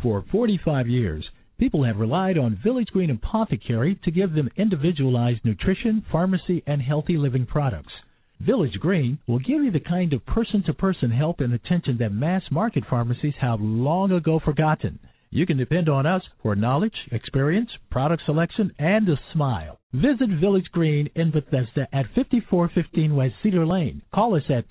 For 45 years, people have relied on Village Green Apothecary to give them individualized nutrition, pharmacy, and healthy living products. Village Green will give you the kind of person-to-person help and attention that mass-market pharmacies have long ago forgotten. You can depend on us for knowledge, experience, product selection, and a smile. Visit Village Green in Bethesda at 5415 West Cedar Lane. Call us at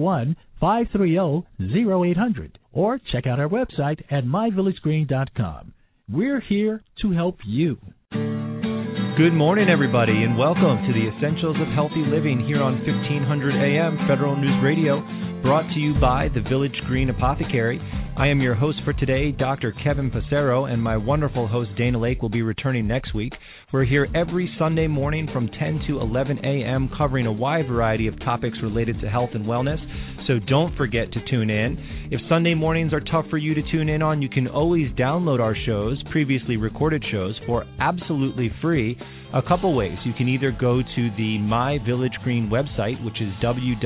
301-530-0800 or check out our website at myvillagegreen.com. We're here to help you. Good morning, everybody, and welcome to the Essentials of Healthy Living here on 1500 AM Federal News Radio, brought to you by the Village Green Apothecary. I am your host for today, Dr. Kevin Passero, and my wonderful host, Dana Lake, will be returning next week. We're here every Sunday morning from 10 to 11 a.m. covering a wide variety of topics related to health and wellness, so don't forget to tune in. If Sunday mornings are tough for you to tune in on, you can always download our shows, previously recorded shows, for absolutely free. A couple ways. You can either go to the My Village Green website, which is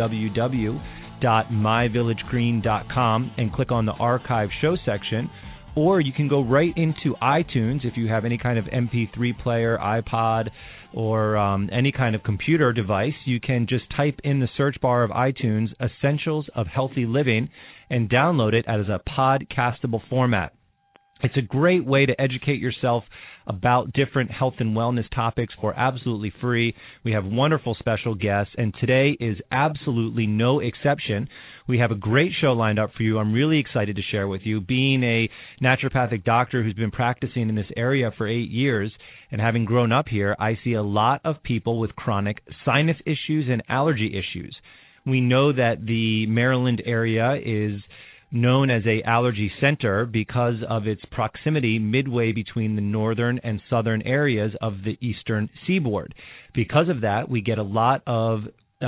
www.myvillagegreen.com, and click on the archive show section, or you can go right into iTunes if you have any kind of MP3 player, iPod, or any kind of computer device. You can just type in the search bar of iTunes, Essentials of Healthy Living, and download it as a podcastable format. It's a great way to educate yourself about different health and wellness topics for absolutely free. We have wonderful special guests, and today is absolutely no exception. We have a great show lined up for you. I'm really excited to share with you. Being a naturopathic doctor who's been practicing in this area for 8 years and having grown up here, I see a lot of people with chronic sinus issues and allergy issues. We know that the Maryland area is known as a allergy center because of its proximity midway between the northern and southern areas of the eastern seaboard. Because of that, we get a lot of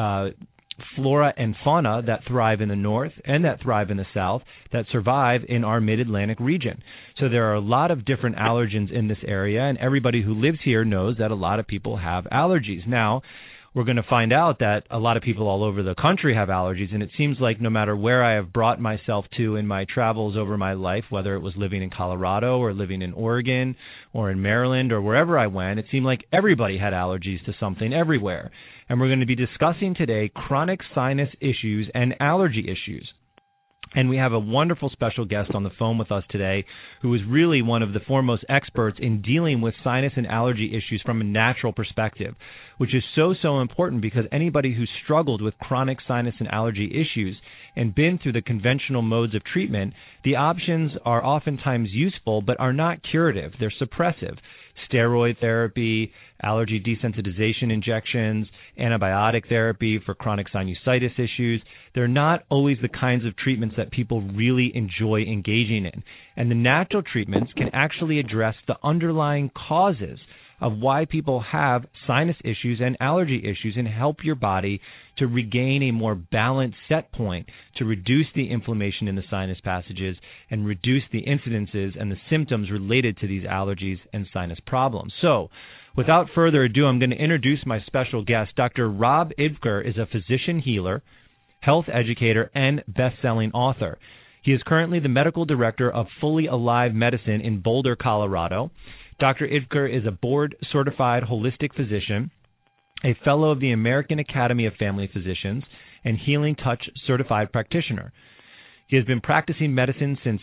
flora and fauna that thrive in the north and that thrive in the south that survive in our mid-Atlantic region. So there are a lot of different allergens in this area, and everybody who lives here knows that a lot of people have allergies. Now, we're going to find out that a lot of people all over the country have allergies, and it seems like no matter where I have brought myself to in my travels over my life, whether it was living in Colorado or living in Oregon or in Maryland or wherever I went, it seemed like everybody had allergies to something everywhere. And we're going to be discussing today chronic sinus issues and allergy issues. And we have a wonderful special guest on the phone with us today who is really one of the foremost experts in dealing with sinus and allergy issues from a natural perspective, which is so important because anybody who's struggled with chronic sinus and allergy issues and been through the conventional modes of treatment, the options are oftentimes useful but are not curative. They're suppressive. Steroid therapy, allergy desensitization injections, antibiotic therapy for chronic sinusitis issues. They're not always the kinds of treatments that people really enjoy engaging in. And the natural treatments can actually address the underlying causes of why people have sinus issues and allergy issues and help your body to regain a more balanced set point to reduce the inflammation in the sinus passages and reduce the incidences and the symptoms related to these allergies and sinus problems. So, without further ado, I'm going to introduce my special guest. Dr. Rob Ivker is a physician healer, health educator, and best-selling author. He is currently the medical director of Fully Alive Medicine in Boulder, Colorado. Dr. Ivker is a board-certified holistic physician, a fellow of the American Academy of Family Physicians, and Healing Touch certified practitioner. He has been practicing medicine since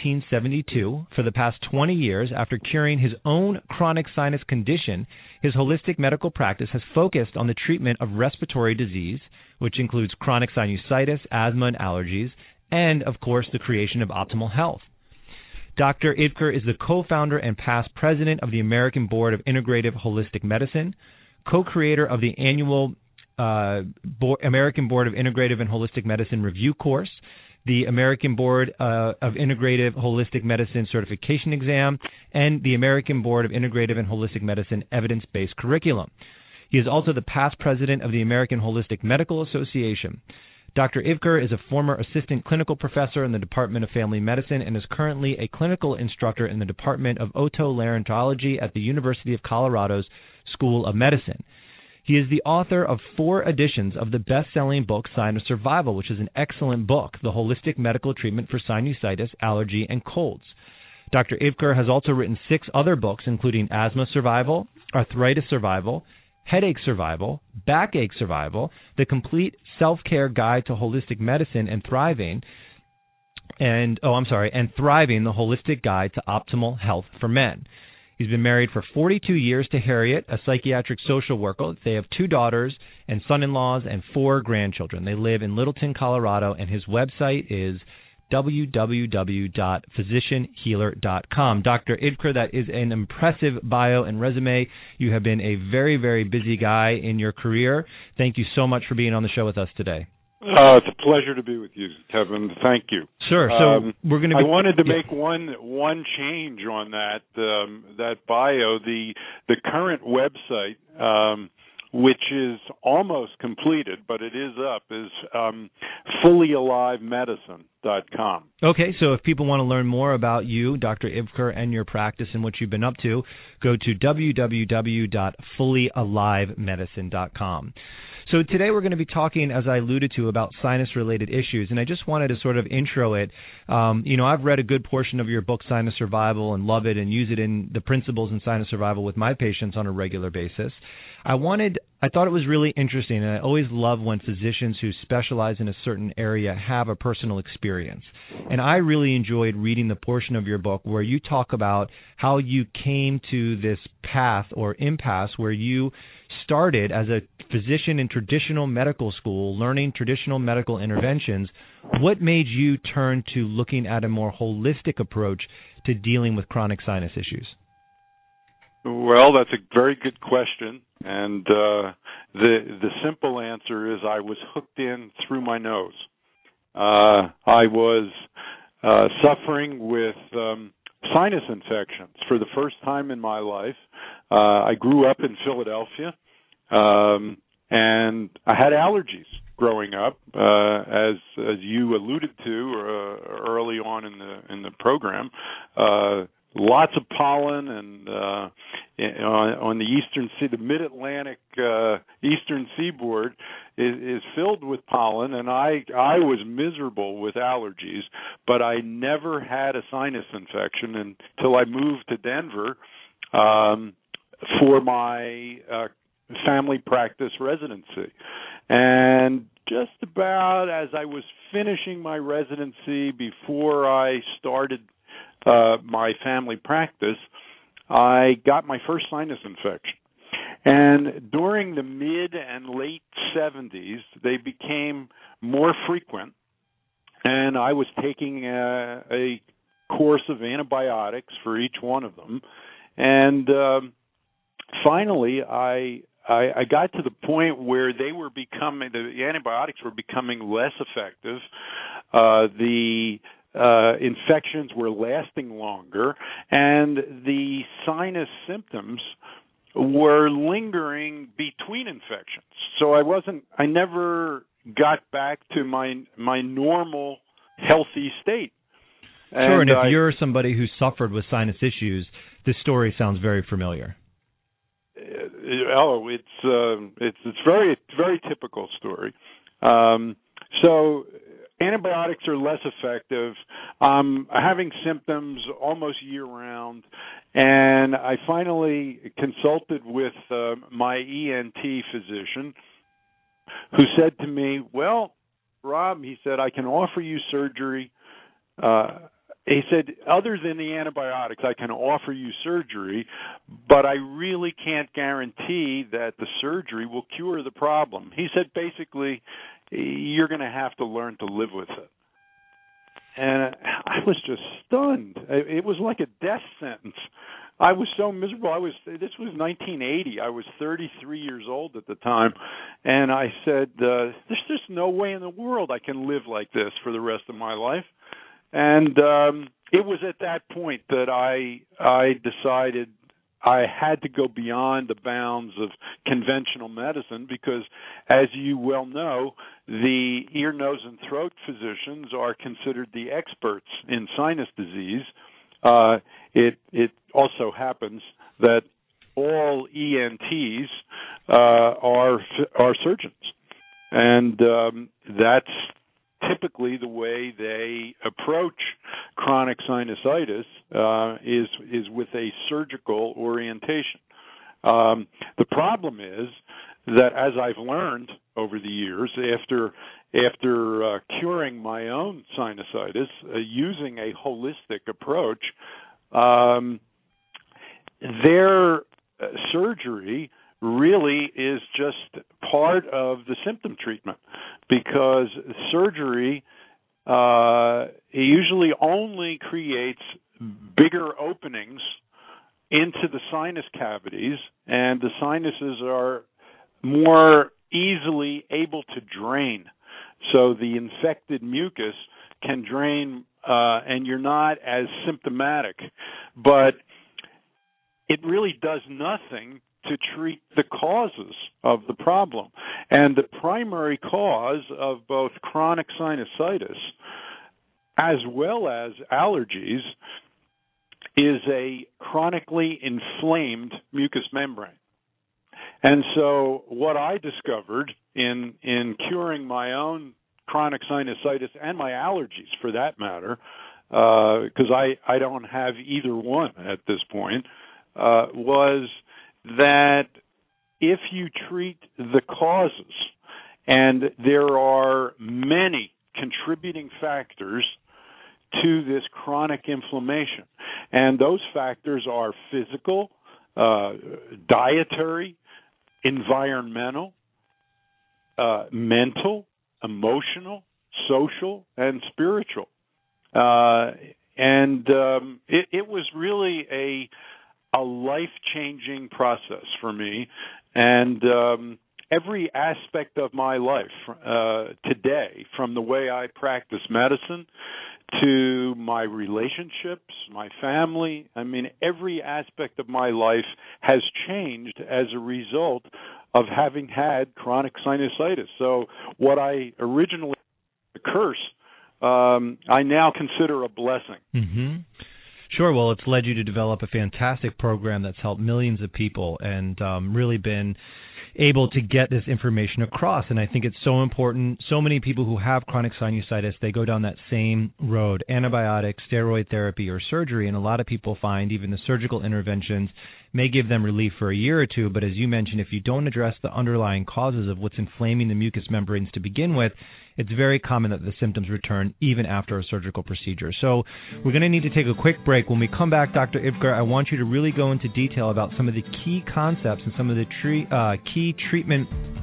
1972. For the past 20 years, after curing his own chronic sinus condition, his holistic medical practice has focused on the treatment of respiratory disease, which includes chronic sinusitis, asthma, and allergies, and, of course, the creation of optimal health. Dr. Ivker is the co-founder and past president of the American Board of Integrative Holistic Medicine, co-creator of the annual American Board of Integrative and Holistic Medicine Review Course, the American Board of Integrative Holistic Medicine Certification Exam, and the American Board of Integrative and Holistic Medicine Evidence-Based Curriculum. He is also the past president of the American Holistic Medical Association. Dr. Ivker is a former assistant clinical professor in the Department of Family Medicine and is currently a clinical instructor in the Department of Otolaryngology at the University of Colorado's School of Medicine. He is the author of 4 editions of the best-selling book Sinus Survival, which is an excellent book, The Holistic Medical Treatment for Sinusitis, Allergy, and Colds. Dr. Ivker has also written 6 other books, including Asthma Survival, Arthritis Survival, Headache Survival, Backache Survival, The Complete Self-Care Guide to Holistic Medicine and Thriving, and Thriving, the Holistic Guide to Optimal Health for Men. He's been married for 42 years to Harriet, a psychiatric social worker. They have 2 daughters and son-in-laws and 4 grandchildren. They live in Littleton, Colorado, and his website is www.physicianhealer.com. Dr. Ivker, that is an impressive bio and resume. You have been a very, very busy guy in your career. Thank you so much for being on the show with us today. It's a pleasure to be with you, Kevin. Thank you. Sure. So we're going to. I wanted to make one change on that bio. The current website, which is almost completed, but it is up, is fullyalivemedicine.com. Okay, so if people want to learn more about you, Dr. Ivker, and your practice and what you've been up to, go to www.fullyalivemedicine.com. So today we're going to be talking, as I alluded to, about sinus-related issues, and I just wanted to sort of intro it. I've read a good portion of your book, Sinus Survival, and love it and use it in the principles in sinus survival with my patients on a regular basis. I thought it was really interesting, and I always love when physicians who specialize in a certain area have a personal experience. And I really enjoyed reading the portion of your book where you talk about how you came to this path or impasse where you started as a physician in traditional medical school, learning traditional medical interventions. What made you turn to looking at a more holistic approach to dealing with chronic sinus issues? Well, that's a very good question, and the simple answer is I was hooked in through my nose. I was suffering with sinus infections for the first time in my life. I grew up in Philadelphia, and I had allergies growing up, as you alluded to early on in the program. Lots of pollen, and on the mid-Atlantic eastern seaboard is filled with pollen, and I was miserable with allergies, but I never had a sinus infection until I moved to Denver for my family practice residency. And just about as I was finishing my residency, before I started my family practice, I got my first sinus infection. And during the mid and late 70s, they became more frequent, and I was taking a course of antibiotics for each one of them. And finally, I got to the point where the antibiotics were becoming less effective. The infections were lasting longer, and the sinus symptoms were lingering between infections. So I never got back to my normal healthy state. Sure, and if you're somebody who suffered with sinus issues, this story sounds very familiar. It's very, very typical story. So antibiotics are less effective. I'm having symptoms almost year-round, and I finally consulted with my ENT physician, who said to me, well, Rob, he said, I can offer you surgery. He said, other than the antibiotics, I can offer you surgery, but I really can't guarantee that the surgery will cure the problem. He said, basically, you're going to have to learn to live with it. And I was just stunned. It was like a death sentence. I was so miserable. This was 1980. I was 33 years old at the time. And I said, there's just no way in the world I can live like this for the rest of my life. And it was at that point that I decided I had to go beyond the bounds of conventional medicine because, as you well know, the ear, nose, and throat physicians are considered the experts in sinus disease. It also happens that all ENTs are surgeons, and that's typically the way they approach chronic sinusitis. is with a surgical orientation. The problem is that, as I've learned over the years, after curing my own sinusitis using a holistic approach, their surgery really is just part of the symptom treatment, because surgery usually only creates bigger openings into the sinus cavities, and the sinuses are more easily able to drain. So the infected mucus can drain, and you're not as symptomatic. But it really does nothing to treat the causes of the problem. And the primary cause of both chronic sinusitis as well as allergies is a chronically inflamed mucous membrane. And so what I discovered in curing my own chronic sinusitis and my allergies, for that matter, because I don't have either one at this point, was that if you treat the causes, and there are many contributing factors to this chronic inflammation, and those factors are physical, dietary, environmental, mental, emotional, social, and spiritual. It was really a life-changing process for me, and every aspect of my life today, from the way I practice medicine to my relationships, my family, I mean, every aspect of my life has changed as a result of having had chronic sinusitis. So what I originally a curse, I now consider a blessing. Mm-hmm. Sure. Well, it's led you to develop a fantastic program that's helped millions of people and really been able to get this information across. And I think it's so important. So many people who have chronic sinusitis, they go down that same road, antibiotics, steroid therapy, or surgery. And a lot of people find even the surgical interventions may give them relief for a year or two. But as you mentioned, if you don't address the underlying causes of what's inflaming the mucous membranes to begin with, it's very common that the symptoms return even after a surgical procedure. So we're going to need to take a quick break. When we come back, Dr. Ivgar, I want you to really go into detail about some of the key concepts and some of the key treatment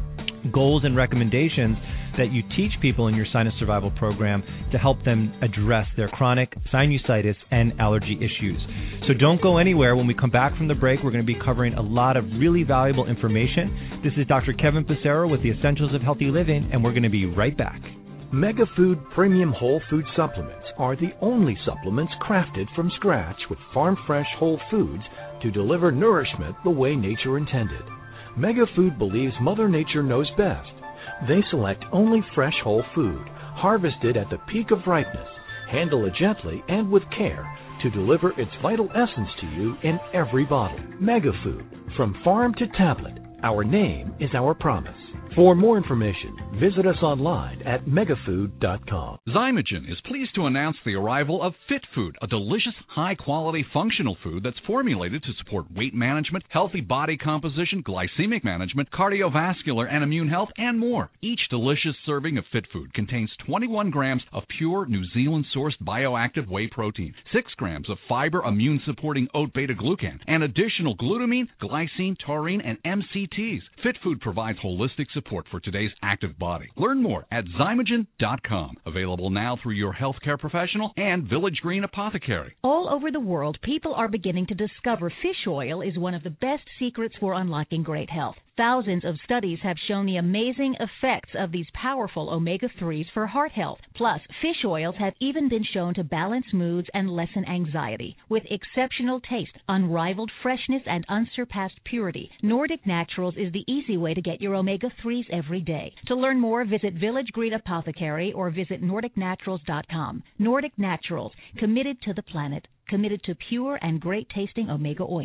goals and recommendations that you teach people in your sinus survival program to help them address their chronic sinusitis and allergy issues. So don't go anywhere. When we come back from the break, we're going to be covering a lot of really valuable information. This is Dr. Kevin Passero with the Essentials of Healthy Living, and we're going to be right back. Megafood Premium Whole Food Supplements are the only supplements crafted from scratch with farm-fresh whole foods to deliver nourishment the way nature intended. Megafood believes Mother Nature knows best. They select only fresh whole food, harvested at the peak of ripeness, handle it gently and with care to deliver its vital essence to you in every bottle. Megafood, from farm to tablet, our name is our promise. For more information, visit us online at megafood.com. Zymogen is pleased to announce the arrival of Fit Food, a delicious, high-quality, functional food that's formulated to support weight management, healthy body composition, glycemic management, cardiovascular and immune health, and more. Each delicious serving of Fit Food contains 21 grams of pure New Zealand-sourced bioactive whey protein, 6 grams of fiber immune-supporting oat beta-glucan, and additional glutamine, glycine, taurine, and MCTs. Fit Food provides holistic support for today's active body. Learn more at Zymogen.com. Available now through your healthcare professional and Village Green Apothecary. All over the world, people are beginning to discover fish oil is one of the best secrets for unlocking great health. Thousands of studies have shown the amazing effects of these powerful omega-3s for heart health. Plus, fish oils have even been shown to balance moods and lessen anxiety. With exceptional taste, unrivaled freshness, and unsurpassed purity, Nordic Naturals is the easy way to get your omega-3s every day. To learn more, visit Village Green Apothecary or visit NordicNaturals.com. Nordic Naturals, committed to the planet, committed to pure and great-tasting omega oils.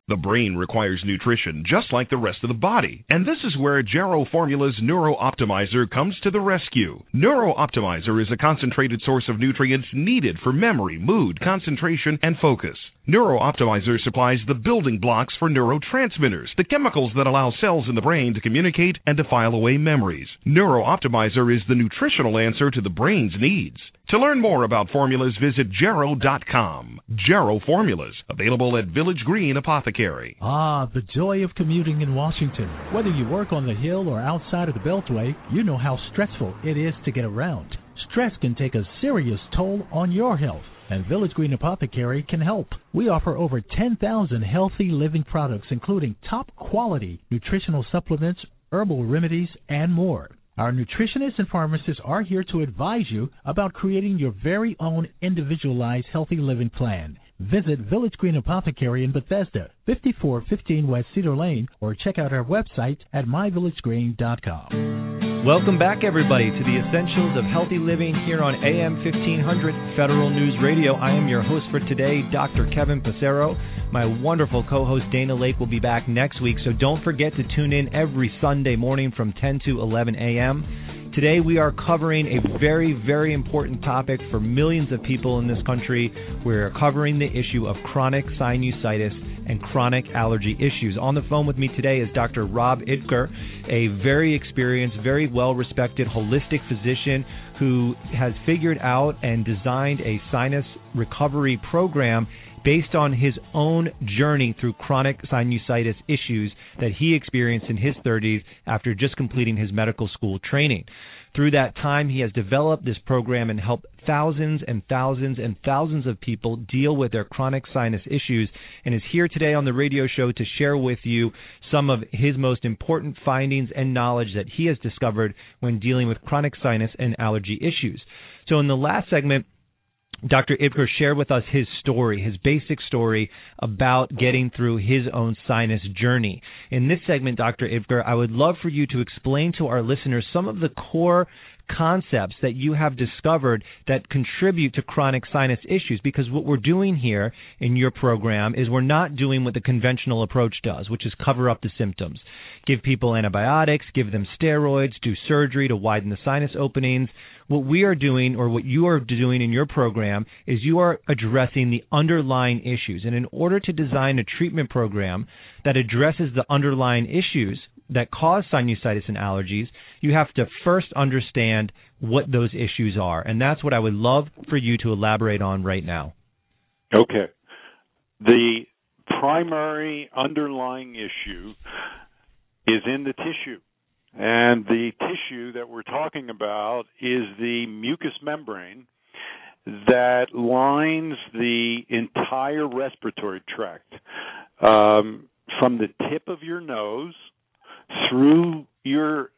The brain requires nutrition just like the rest of the body, and this is where Jarrow Formula's Neuro Optimizer comes to the rescue. Neuro Optimizer is a concentrated source of nutrients needed for memory, mood, concentration, and focus. Neuro Optimizer supplies the building blocks for neurotransmitters, the chemicals that allow cells in the brain to communicate and to file away memories. Neuro Optimizer is the nutritional answer to the brain's needs. To learn more about formulas, visit Jarrow.com. Jarrow Formulas, available at Village Green Apothecary. Ah, the joy of commuting in Washington. Whether you work on the Hill or outside of the Beltway, you know how stressful it is to get around. Stress can take a serious toll on your health, and Village Green Apothecary can help. We offer over 10,000 healthy living products, including top-quality nutritional supplements, herbal remedies, and more. Our nutritionists and pharmacists are here to advise you about creating your very own individualized healthy living plan. Visit Village Green Apothecary in Bethesda, 5415 West Cedar Lane, or check out our website at myvillagegreen.com. Welcome back, everybody, to the Essentials of Healthy Living here on AM 1500 Federal News Radio. I am your host for today, Dr. Kevin Passero. My wonderful co-host Dana Lake will be back next week, so don't forget to tune in every Sunday morning from 10 to 11 a.m. Today we are covering a very, very important topic for millions of people in this country. We're covering the issue of chronic sinusitis and chronic allergy issues. On the phone with me today is Dr. Rob Idker, a very experienced, very well-respected holistic physician who has figured out and designed a sinus recovery program based on his own journey through chronic sinusitis issues that he experienced in his 30s after just completing his medical school training. Through that time, he has developed this program and helped thousands and thousands and thousands of people deal with their chronic sinus issues, and is here today on the radio show to share with you some of his most important findings and knowledge that he has discovered when dealing with chronic sinus and allergy issues. So in the last segment, Dr. Idker shared with us his story, his basic story about getting through his own sinus journey. In this segment, Dr. Idker, I would love for you to explain to our listeners some of the core concepts that you have discovered that contribute to chronic sinus issues, because what we're doing here in your program is we're not doing what the conventional approach does, which is cover up the symptoms. Give people antibiotics, give them steroids, do surgery to widen the sinus openings. What we are doing, or what you are doing in your program, is you are addressing the underlying issues. And in order to design a treatment program that addresses the underlying issues that cause sinusitis and allergies, you have to first understand what those issues are. And that's what I would love for you to elaborate on right now. Okay. The primary underlying issue is in the tissue. And the tissue that we're talking about is the mucous membrane that lines the entire respiratory tract, from the tip of your nose through your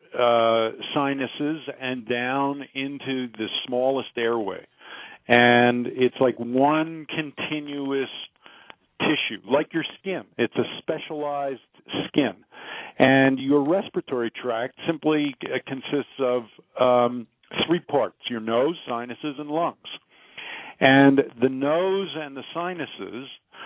sinuses and down into the smallest airway. And it's like one continuous tissue, like your skin. It's a specialized skin. And your respiratory tract simply consists of three parts: your nose, sinuses, and lungs. And the nose and the sinuses'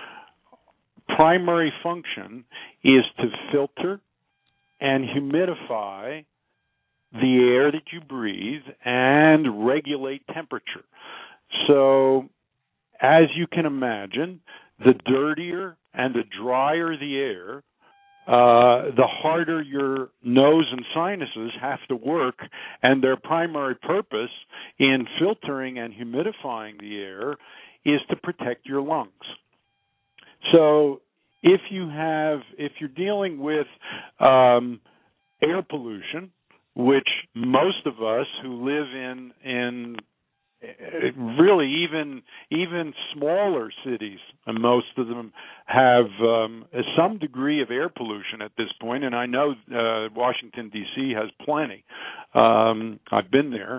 primary function is to filter and humidify the air that you breathe and regulate temperature. So, as you can imagine, the dirtier and the drier the air, the harder your nose and sinuses have to work, and their primary purpose in filtering and humidifying the air is to protect your lungs. So if you're dealing with air pollution, which most of us who live in really even smaller cities, and most of them have some degree of air pollution at this point, and I know Washington, D.C. has plenty. I've been there.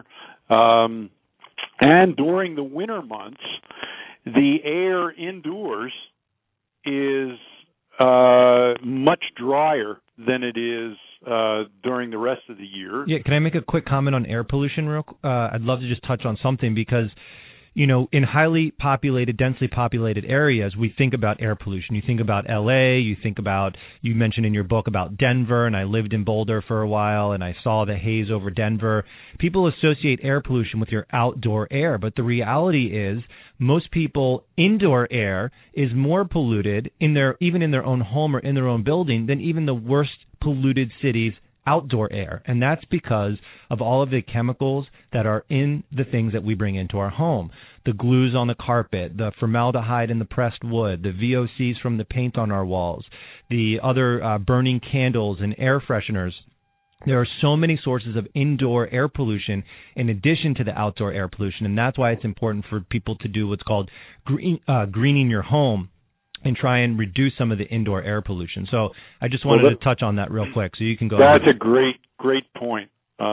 And during the winter months, the air indoors is much drier than it is during the rest of the year. Yeah, can I make a quick comment on air pollution? I'd love to just touch on something, because in highly populated, densely populated areas, we think about air pollution. You think about LA, you mentioned in your book about Denver, and I lived in Boulder for a while, and I saw the haze over Denver. People associate air pollution with your outdoor air, but the reality is most people, indoor air is more polluted even in their own home or in their own building than even the worst polluted cities' outdoor air. And that's because of all of the chemicals that are in the things that we bring into our home. The glues on the carpet, the formaldehyde in the pressed wood, the VOCs from the paint on our walls, the other burning candles and air fresheners. There are so many sources of indoor air pollution in addition to the outdoor air pollution, and that's why it's important for people to do what's called greening your home and try and reduce some of the indoor air pollution. So I just wanted to touch on that real quick, so you can go ahead. That's a great point.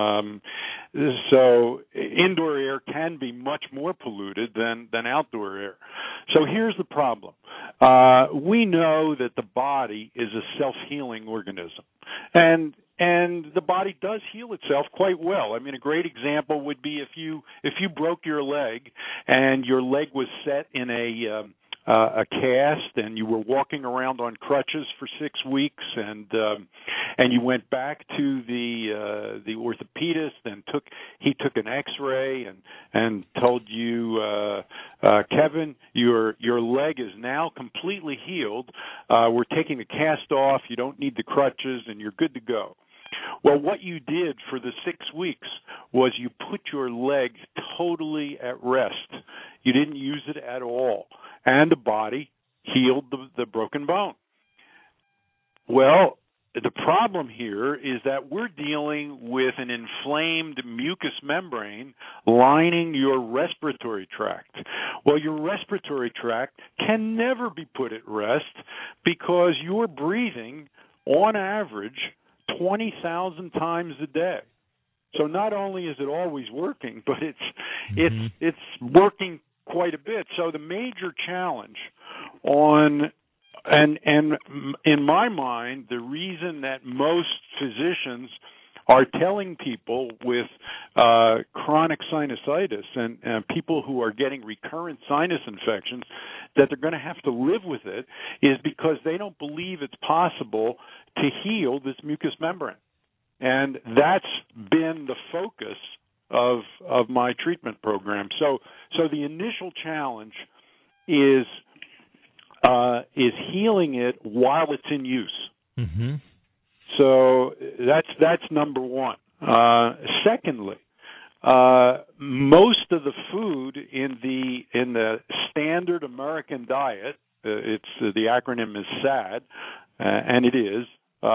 So indoor air can be much more polluted than outdoor air. So here's the problem. We know that the body is a self-healing organism, and the body does heal itself quite well. I mean, a great example would be if you broke your leg and your leg was set in a cast, and you were walking around on crutches for 6 weeks, and you went back to the orthopedist and he took an X-ray and told you, Kevin, your leg is now completely healed. We're taking the cast off. You don't need the crutches, and you're good to go. Well, what you did for the 6 weeks was you put your leg totally at rest. You didn't use it at all. And the body healed the broken bone. Well, the problem here is that we're dealing with an inflamed mucous membrane lining your respiratory tract. Well, your respiratory tract can never be put at rest because you're breathing, on average, 20,000 times a day. So not only is it always working, but it's working quite a bit. So the major challenge and in my mind, the reason that most physicians are telling people with chronic sinusitis and people who are getting recurrent sinus infections that they're going to have to live with it is because they don't believe it's possible to heal this mucous membrane. And that's been the focus of my treatment program. So the initial challenge is healing it while it's in use. Mm-hmm. So that's number one. Secondly, most of the food in the standard American diet, the acronym is SAD, and it is.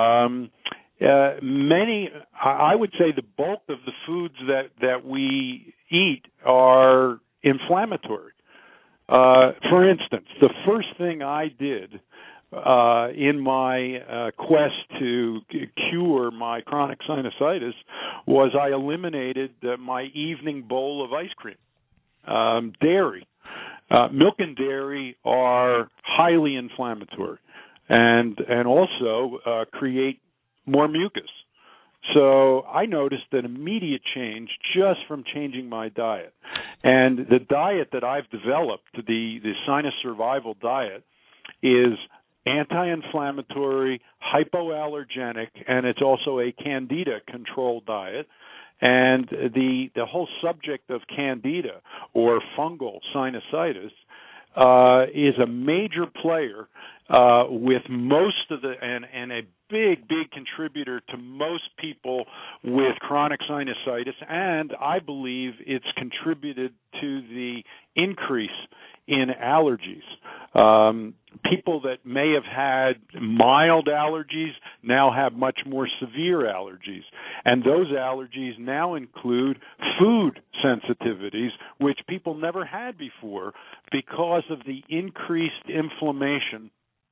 I would say the bulk of the foods that we eat are inflammatory. For instance, the first thing I did in my quest to cure my chronic sinusitis was I eliminated my evening bowl of ice cream. Dairy. Milk and dairy are highly inflammatory and also create more mucus. So I noticed an immediate change just from changing my diet. And the diet that I've developed, the sinus survival diet, is anti-inflammatory, hypoallergenic, and it's also a candida control diet. And the whole subject of candida, or fungal sinusitis, is a major player with most of and a big contributor to most people with chronic sinusitis, and I believe it's contributed to the increase in allergies. People that may have had mild allergies now have much more severe allergies, and those allergies now include food sensitivities, which people never had before because of the increased inflammation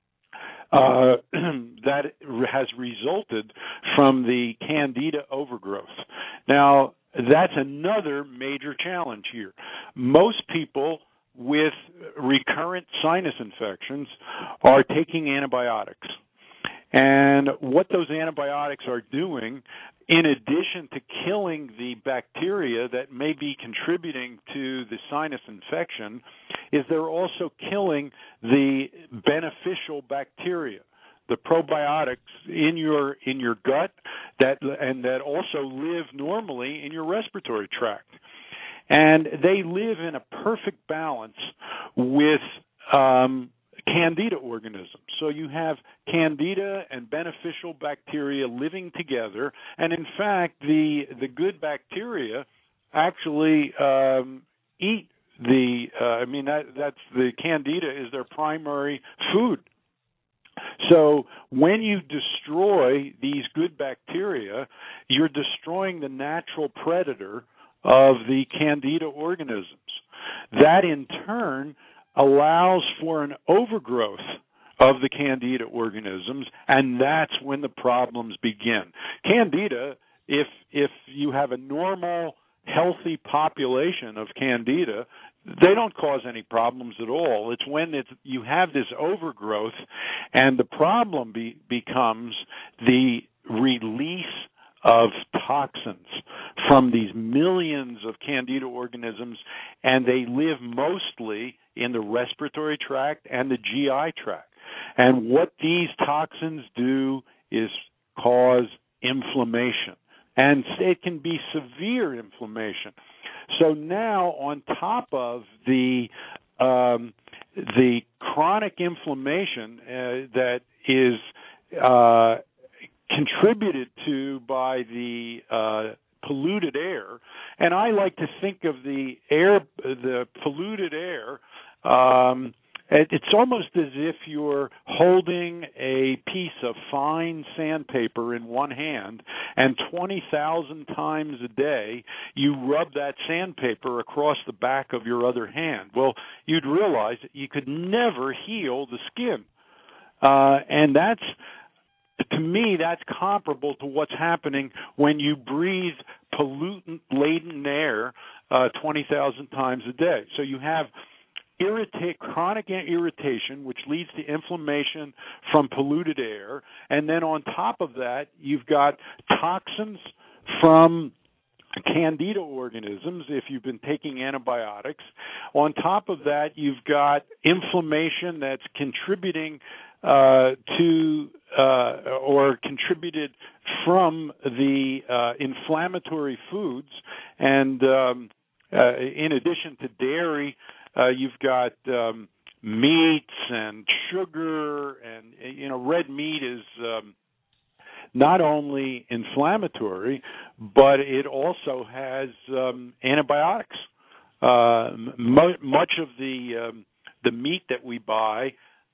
that has resulted from the candida overgrowth. Now, that's another major challenge here. Most people with recurrent sinus infections are taking antibiotics. And what those antibiotics are doing, in addition to killing the bacteria that may be contributing to the sinus infection, is they're also killing the beneficial bacteria, the probiotics in your gut that also live normally in your respiratory tract. And they live in a perfect balance with Candida organisms. So you have Candida and beneficial bacteria living together, and in fact, the good bacteria actually eat that's the Candida is their primary food. So when you destroy these good bacteria, you're destroying the natural predator of the Candida organisms. That in turn allows for an overgrowth of the Candida organisms, and that's when the problems begin. Candida, if you have a normal, healthy population of Candida, they don't cause any problems at all. It's when you have this overgrowth, and the problem becomes the release of toxins from these millions of Candida organisms, and they live mostly in the respiratory tract and the GI tract. And what these toxins do is cause inflammation, and it can be severe inflammation. So now, on top of the chronic inflammation that is contributed to by the polluted air, and I like to think of the polluted air, it's almost as if you're holding a piece of fine sandpaper in one hand, and 20,000 times a day you rub that sandpaper across the back of your other hand. Well, you'd realize that you could never heal the skin. And that's, to me, that's comparable to what's happening when you breathe pollutant-laden air 20,000 times a day. So you have chronic irritation, which leads to inflammation from polluted air, and then on top of that, you've got toxins from Candida organisms if you've been taking antibiotics. On top of that, you've got inflammation that's contributing or contributed from the inflammatory foods, and in addition to dairy, you've got meats and sugar, and red meat is not only inflammatory, but it also has antibiotics. Much of the meat that we buy,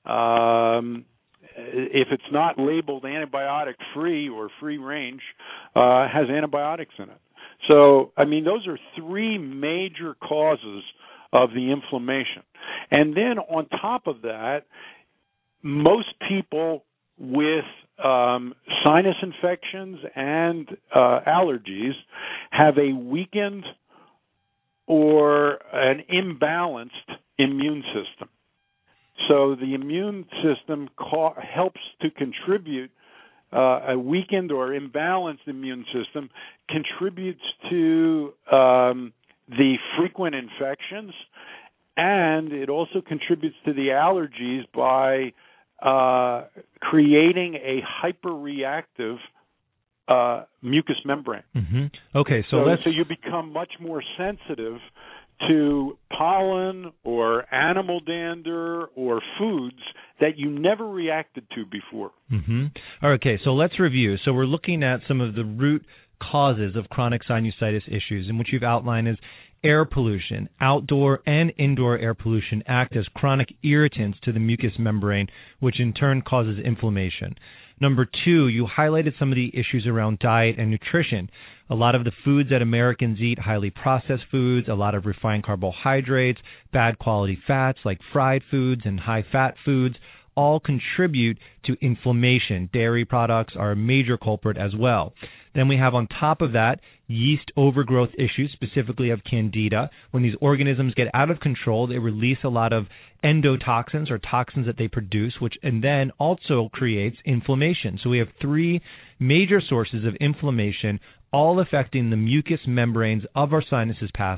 if it's not labeled antibiotic free or free range, has antibiotics in it. So, those are three major causes of the inflammation. And then on top of that, most people with sinus infections and allergies have a weakened or an imbalanced immune system. So the immune system helps to contribute, a weakened or imbalanced immune system contributes to the frequent infections, and it also contributes to the allergies by creating a hyperreactive mucous membrane. Mm-hmm. Okay, so you become much more sensitive to pollen or animal dander or foods that you never reacted to before. Mm-hmm. Okay, so let's review. So we're looking at some of the root causes of chronic sinusitis issues, and what you've outlined is air pollution. Outdoor and indoor air pollution act as chronic irritants to the mucous membrane, which in turn causes inflammation. Number two, you highlighted some of the issues around diet and nutrition. A lot of the foods that Americans eat, highly processed foods, a lot of refined carbohydrates, bad quality fats like fried foods and high-fat foods, all contribute to inflammation. Dairy products are a major culprit as well. Then we have on top of that yeast overgrowth issues, specifically of Candida. When these organisms get out of control, they release a lot of endotoxins or toxins that they produce, which and then also creates inflammation. So we have three major sources of inflammation, all affecting the mucous membranes of our sinus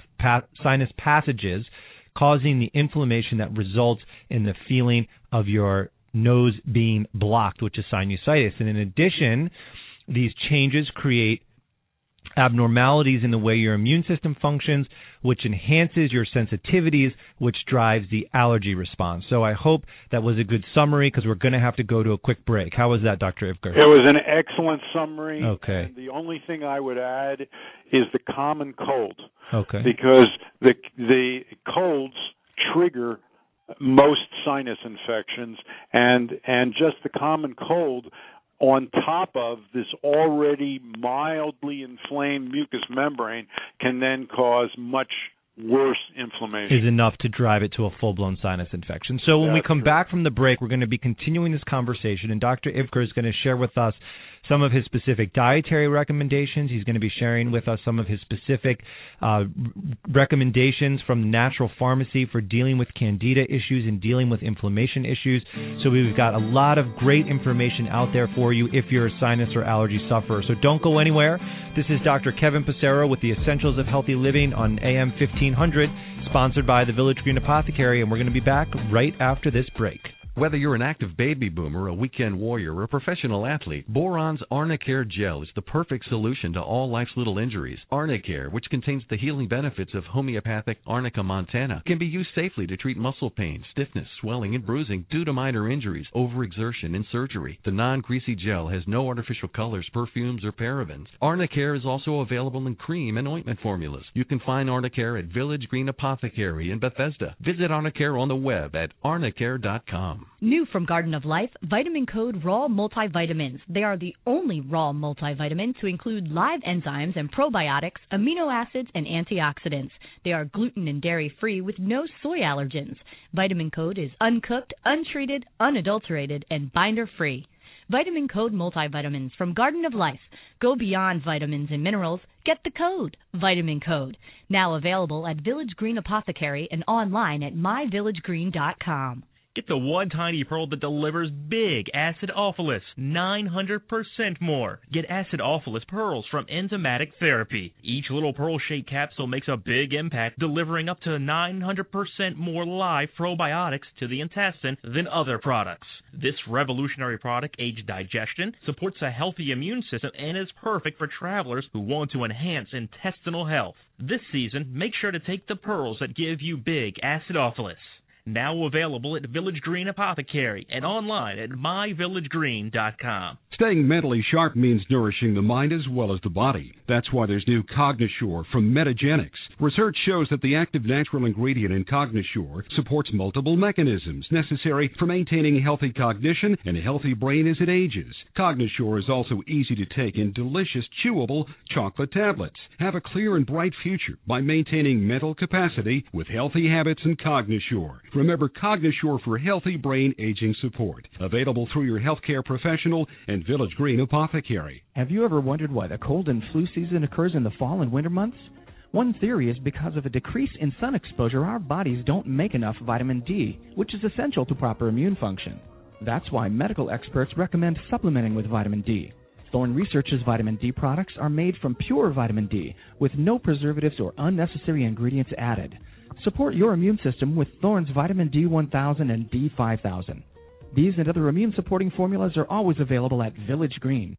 passages, causing the inflammation that results in the feeling of your nose being blocked, which is sinusitis. And in addition, these changes create abnormalities in the way your immune system functions, which enhances your sensitivities, which drives the allergy response. So I hope that was a good summary, because we're going to have to go to a quick break. How was that, Dr. Ivker? It was an excellent summary. Okay. And the only thing I would add is the common cold. Okay. Because the colds trigger most sinus infections, and just the common cold on top of this already mildly inflamed mucous membrane can then cause much worse inflammation. Is enough to drive it to a full-blown sinus infection. So when we come back from the break, we're going to be continuing this conversation, and Dr. Ivker is going to share with us some of his specific dietary recommendations. He's going to be sharing with us some of his specific recommendations from the natural pharmacy for dealing with Candida issues and dealing with inflammation issues. So we've got a lot of great information out there for you if you're a sinus or allergy sufferer. So don't go anywhere. This is Dr. Kevin Passero with the Essentials of Healthy Living on AM 1500, sponsored by the Village Green Apothecary, and we're going to be back right after this break. Whether you're an active baby boomer, a weekend warrior, or a professional athlete, Boron's Arnicare Gel is the perfect solution to all life's little injuries. Arnicare, which contains the healing benefits of homeopathic Arnica montana, can be used safely to treat muscle pain, stiffness, swelling, and bruising due to minor injuries, overexertion, and surgery. The non-greasy gel has no artificial colors, perfumes, or parabens. Arnicare is also available in cream and ointment formulas. You can find Arnicare at Village Green Apothecary in Bethesda. Visit Arnicare on the web at arnicare.com. New from Garden of Life, Vitamin Code Raw Multivitamins. They are the only raw multivitamin to include live enzymes and probiotics, amino acids, and antioxidants. They are gluten and dairy-free with no soy allergens. Vitamin Code is uncooked, untreated, unadulterated, and binder-free. Vitamin Code Multivitamins from Garden of Life. Go beyond vitamins and minerals. Get the code, Vitamin Code. Now available at Village Green Apothecary and online at myvillagegreen.com. Get the one tiny pearl that delivers big acidophilus, 900% more. Get acidophilus pearls from Enzymatic Therapy. Each little pearl-shaped capsule makes a big impact, delivering up to 900% more live probiotics to the intestine than other products. This revolutionary product aids digestion, supports a healthy immune system, and is perfect for travelers who want to enhance intestinal health. This season, make sure to take the pearls that give you big acidophilus. Now available at Village Green Apothecary and online at myvillagegreen.com. Staying mentally sharp means nourishing the mind as well as the body. That's why there's new Cognisure from Metagenics. Research shows that the active natural ingredient in Cognisure supports multiple mechanisms necessary for maintaining healthy cognition and a healthy brain as it ages. Cognisure is also easy to take in delicious, chewable chocolate tablets. Have a clear and bright future by maintaining mental capacity with healthy habits and Cognisure. Remember Cognisure for healthy brain aging support. Available through your healthcare professional and Village Green Apothecary. Have you ever wondered why the cold and flu season occurs in the fall and winter months? One theory is because of a decrease in sun exposure, our bodies don't make enough vitamin D, which is essential to proper immune function. That's why medical experts recommend supplementing with vitamin D. Thorne Research's vitamin D products are made from pure vitamin D with no preservatives or unnecessary ingredients added. Support your immune system with Thorne's vitamin D1000 and D5000. These and other immune-supporting formulas are always available at Village Green.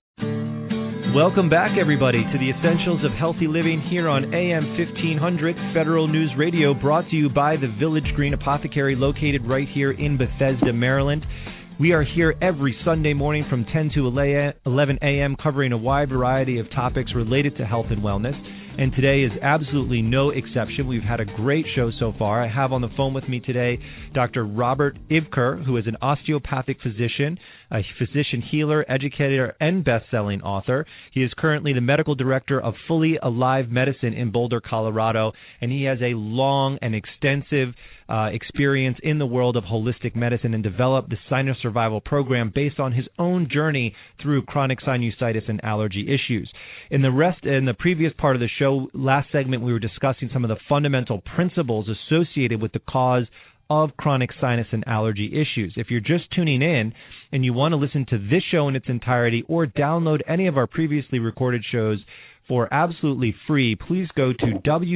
Welcome back, everybody, to the Essentials of Healthy Living here on AM 1500 Federal News Radio, brought to you by the Village Green Apothecary, located right here in Bethesda, Maryland. We are here every Sunday morning from 10 to 11 a.m. covering a wide variety of topics related to health and wellness. And today is absolutely no exception. We've had a great show so far. I have on the phone with me today Dr. Robert Ivker, who is an osteopathic physician, a physician healer, educator, and best-selling author. He is currently the medical director of Fully Alive Medicine in Boulder, Colorado, and he has a long and extensive experience in the world of holistic medicine and developed the Sinus Survival Program based on his own journey through chronic sinusitis and allergy issues. In the previous part of the show, last segment, we were discussing some of the fundamental principles associated with the cause of chronic sinus and allergy issues. If you're just tuning in and you want to listen to this show in its entirety or download any of our previously recorded shows for absolutely free, please go to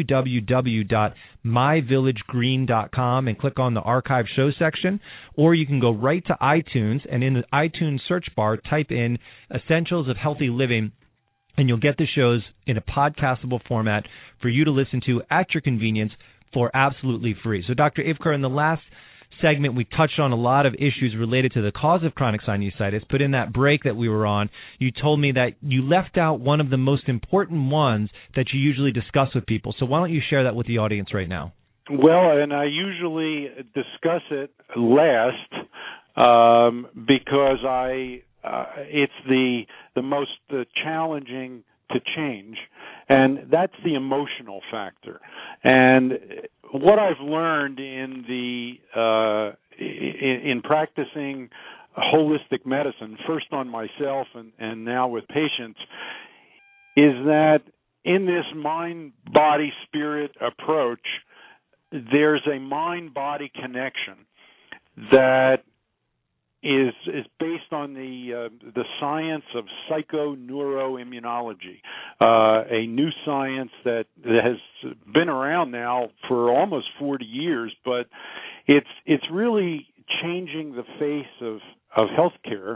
www.myvillagegreen.com and click on the archive show section, or you can go right to iTunes and in the iTunes search bar type in Essentials of Healthy Living, and you'll get the shows in a podcastable format for you to listen to at your convenience for absolutely free. So Dr. Ivker, in the last segment, we touched on a lot of issues related to the cause of chronic sinusitis, but in that break that we were on, you told me that you left out one of the most important ones that you usually discuss with people. So why don't you share that with the audience right now? Well, and I usually discuss it last because it's the most challenging to change, and that's the emotional factor. And what I've learned in practicing holistic medicine, first on myself and now with patients, is that in this mind-body-spirit approach, there's a mind-body connection that is based on the science of psychoneuroimmunology, a new science that has been around now for almost 40 years, but it's really changing the face of healthcare,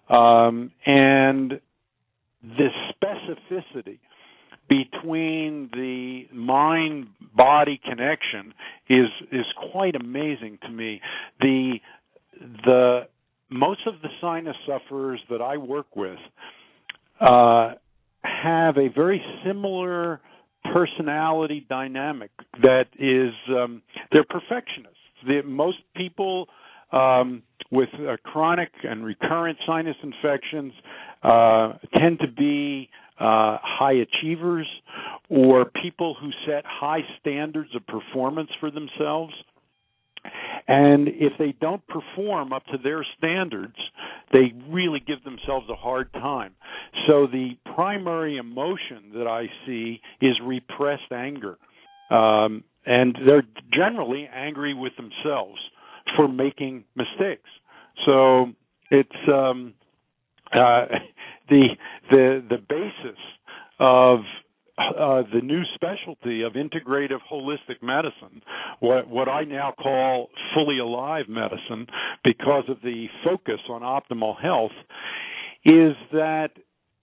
and the specificity between the mind-body connection is quite amazing to me. The most of the sinus sufferers that I work with have a very similar personality dynamic that is they're perfectionists. Most people with chronic and recurrent sinus infections tend to be high achievers or people who set high standards of performance for themselves. And if they don't perform up to their standards, they really give themselves a hard time. So the primary emotion that I see is repressed anger. And they're generally angry with themselves for making mistakes. So it's the basis of the new specialty of integrative holistic medicine, what I now call fully alive medicine, because of the focus on optimal health, is that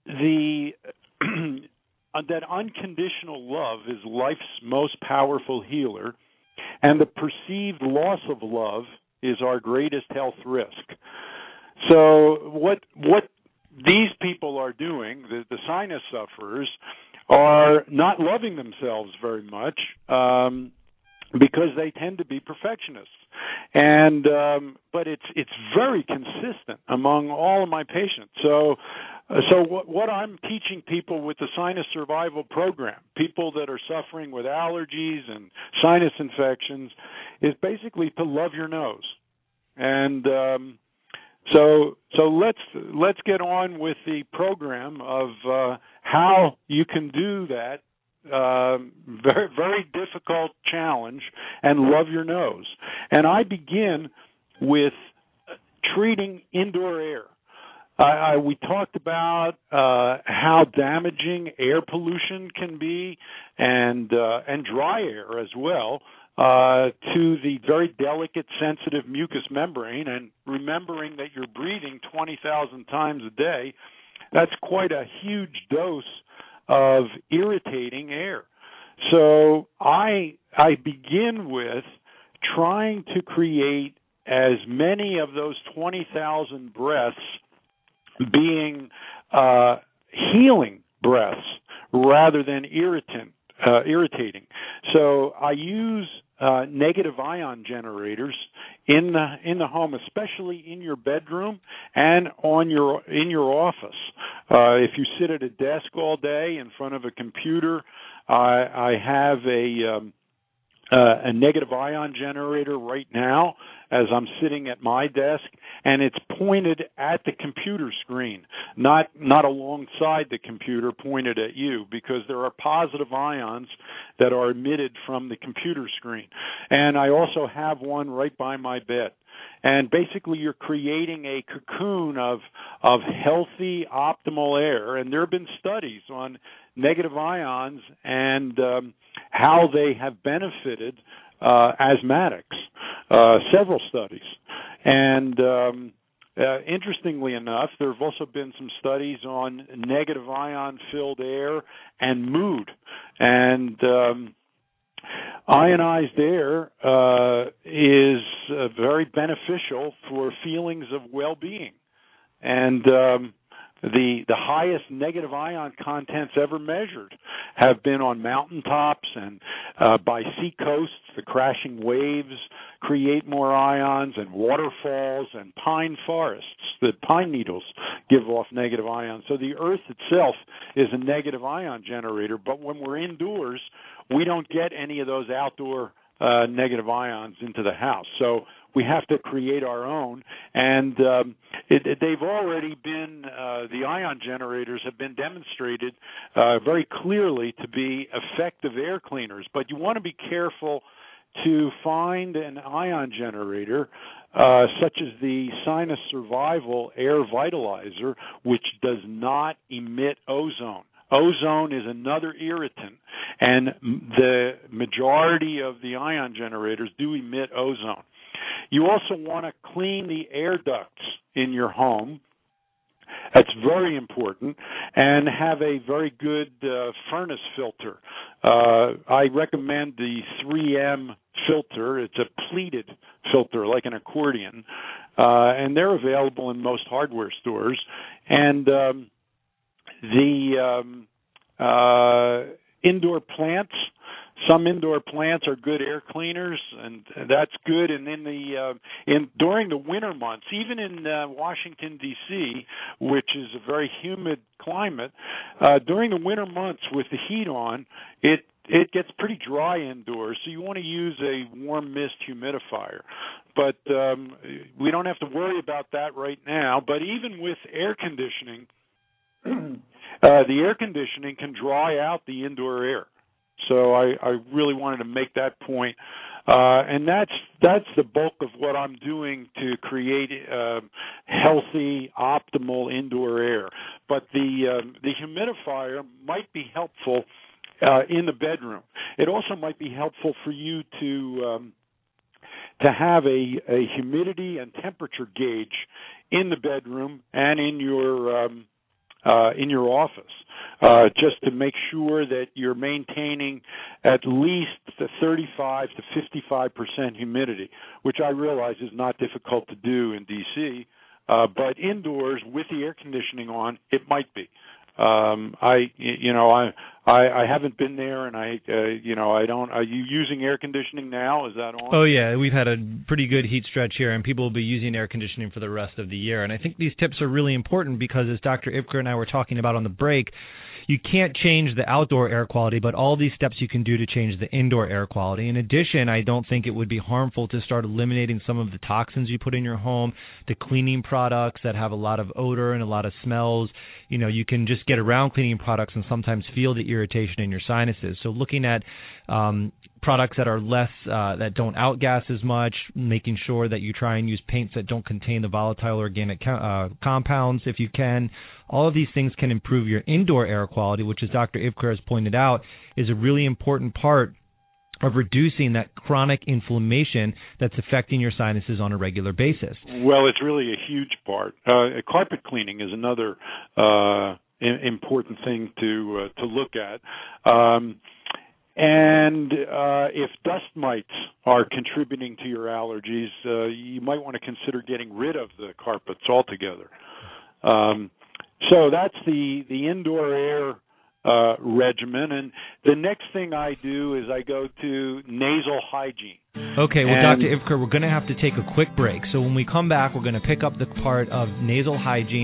that unconditional love is life's most powerful healer, and the perceived loss of love is our greatest health risk. So what these people are doing, the sinus sufferers, are not loving themselves very much because they tend to be perfectionists. And but it's very consistent among all of my patients. So what I'm teaching people with the Sinus Survival Program, people that are suffering with allergies and sinus infections, is basically to love your nose. And so let's get on with the program of how you can do that very, very difficult challenge and love your nose. And I begin with treating indoor air. We talked about how damaging air pollution can be, and dry air as well, to the very delicate, sensitive mucous membrane. And remembering that you're breathing 20,000 times a day, that's quite a huge dose of irritating air. So I begin with trying to create as many of those 20,000 breaths being healing breaths rather than irritating. So I use negative ion generators in the home, especially in your bedroom and in your office. If you sit at a desk all day in front of a computer, I have a negative ion generator right now as I'm sitting at my desk, and it's pointed at the computer screen, not alongside the computer, pointed at you, because there are positive ions that are emitted from the computer screen. And I also have one right by my bed. And basically you're creating a cocoon of healthy, optimal air, and there have been studies on negative ions and how they have benefited asthmatics, several studies. And interestingly enough, there have also been some studies on negative ion-filled air and mood. And ionized air is very beneficial for feelings of well-being. And the highest negative ion contents ever measured have been on mountaintops and by sea coasts. The crashing waves create more ions, and waterfalls and pine forests. The pine needles give off negative ions. So the earth itself is a negative ion generator, but when we're indoors, we don't get any of those outdoor negative ions into the house. So we have to create our own, and they've already been, the ion generators have been demonstrated very clearly to be effective air cleaners. But you want to be careful to find an ion generator such as the Sinus Survival Air Vitalizer, which does not emit ozone. Ozone is another irritant, and the majority of the ion generators do emit ozone. You also want to clean the air ducts in your home. That's very important, and have a very good furnace filter. I recommend the 3M filter. It's a pleated filter, like an accordion, and they're available in most hardware stores. And the indoor plants, some indoor plants are good air cleaners, and that's good. And during the winter months, even in Washington D.C., which is a very humid climate, during the winter months with the heat on, it gets pretty dry indoors. So you want to use a warm mist humidifier. But we don't have to worry about that right now. But even with air conditioning, the air conditioning can dry out the indoor air. So I really wanted to make that point. And that's the bulk of what I'm doing to create healthy, optimal indoor air. But the humidifier might be helpful in the bedroom. It also might be helpful for you to have a humidity and temperature gauge in the bedroom and in your office, just to make sure that you're maintaining at least the 35 to 55% humidity, which I realize is not difficult to do in D.C., but indoors with the air conditioning on, it might be. I haven't been there, and I don't. Are you using air conditioning now? Is that on? Oh yeah, we've had a pretty good heat stretch here, and people will be using air conditioning for the rest of the year. And I think these tips are really important because, as Dr. Ipker and I were talking about on the break, you can't change the outdoor air quality, but all these steps you can do to change the indoor air quality. In addition, I don't think it would be harmful to start eliminating some of the toxins you put in your home, the cleaning products that have a lot of odor and a lot of smells. You know, you can just get around cleaning products and sometimes feel the irritation in your sinuses. So looking at products that are less, that don't outgas as much, making sure that you try and use paints that don't contain the volatile organic compounds if you can. All of these things can improve your indoor air quality, which, as Dr. Ipker has pointed out, is a really important part of reducing that chronic inflammation that's affecting your sinuses on a regular basis. Well, it's really a huge part. Carpet cleaning is another important thing to look at. And if dust mites are contributing to your allergies, you might want to consider getting rid of the carpets altogether. So that's the indoor air regimen. And the next thing I do is I go to nasal hygiene. Okay, well, Dr. Ipker, we're going to have to take a quick break. So when we come back, we're going to pick up the part of nasal hygiene